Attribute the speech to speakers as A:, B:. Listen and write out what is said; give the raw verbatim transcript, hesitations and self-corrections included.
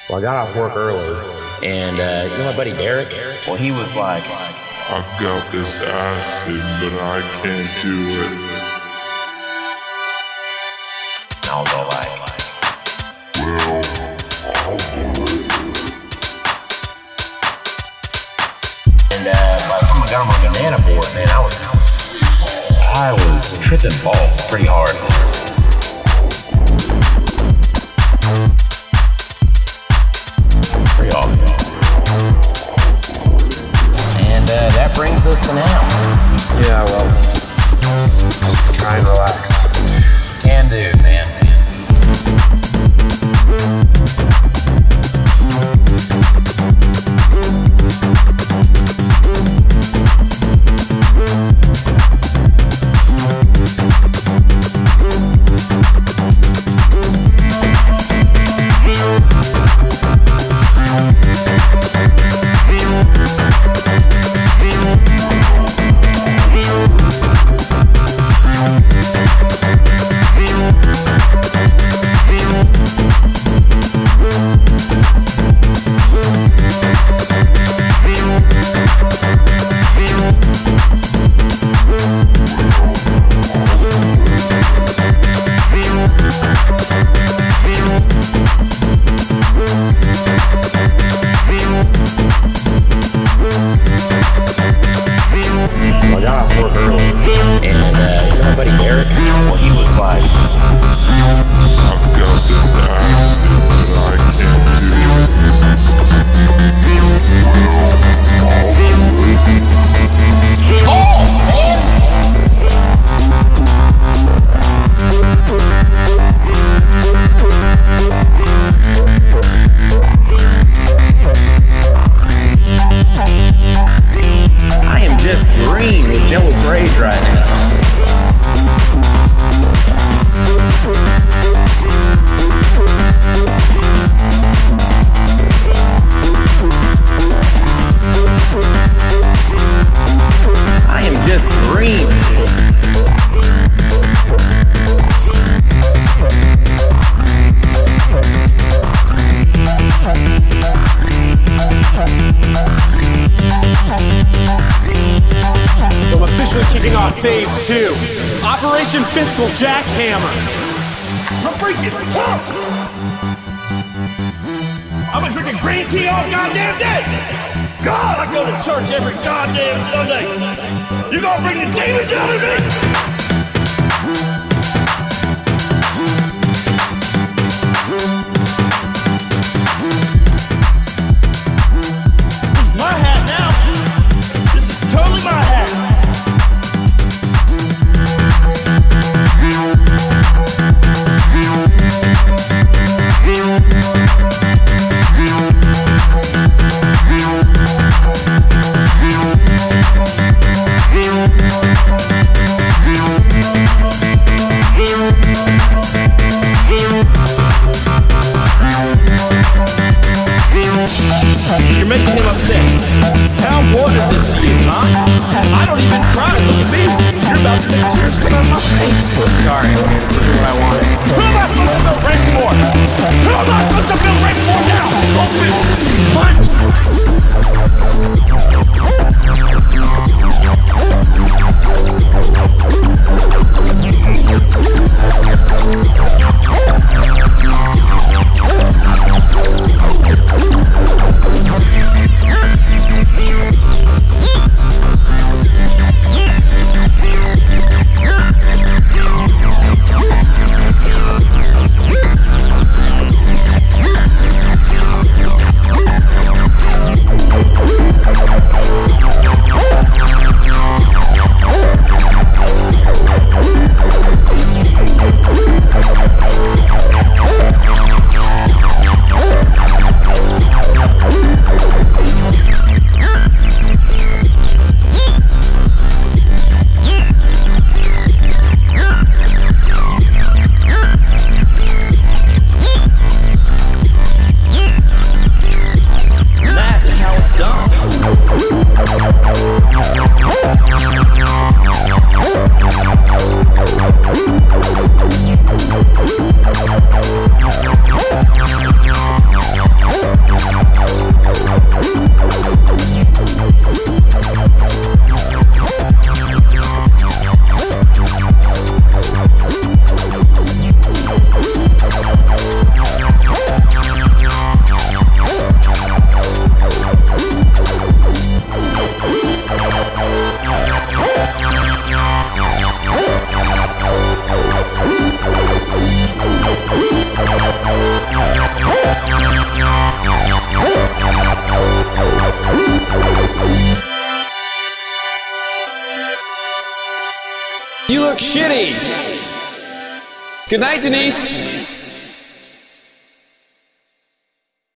A: Well, I got off work early, and uh, you know my buddy Derek? Well, he was like,
B: I've got this acid, but I can't do it.
A: And I was all like,
B: Well, I'll do it.
A: and uh, by the time I got on my banana board, man, I was, I was tripping balls pretty hard. It's pretty awesome. And uh, that brings us to now.
C: Yeah, well, just try and relax.
A: Can do, man.
D: Phase two, Operation Fiscal Jackhammer. I'm freaking pumped. I've been drinking green tea all goddamn day. God, I go to church every goddamn Sunday. You gonna bring the demons out of me? You're making him upset. How important is this to you, huh? I don't even cry. Look at me. You're about to make tears come out of my face.
C: Sorry, this isn't what I wanted.
D: Who am I supposed to build rank for? Who am I supposed to build rank for now? Open! Punch!
E: You look shitty. Good night, Denise.